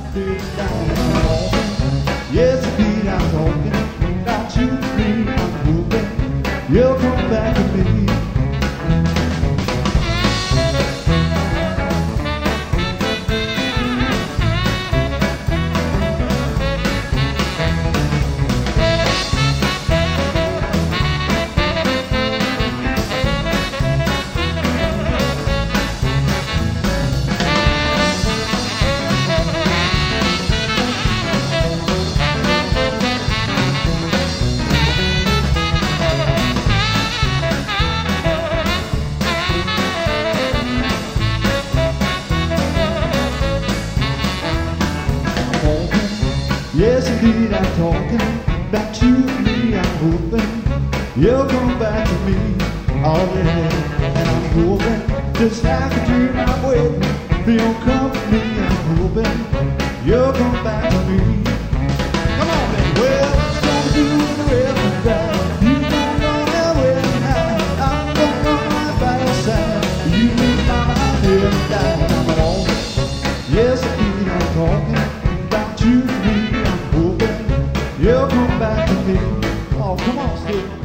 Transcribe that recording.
feeling down. Yes, indeed, I'm talking about you and me. I'm hoping you'll come back to me. Yes, indeed, I'm talking about you and me. I'm hoping you'll come back to me. Oh, yeah, and I'm hoping just like a dream I'm waiting for your company. I'm hoping you'll come back to me. Come on, man. Well, I'm gonna do the rest of that. You don't know that way now. I'm gonna run right by your side. You need my mind every time I'm on. Yes, indeed, I'm talking about you and me. You'll come back to me. Oh, come on, Steve.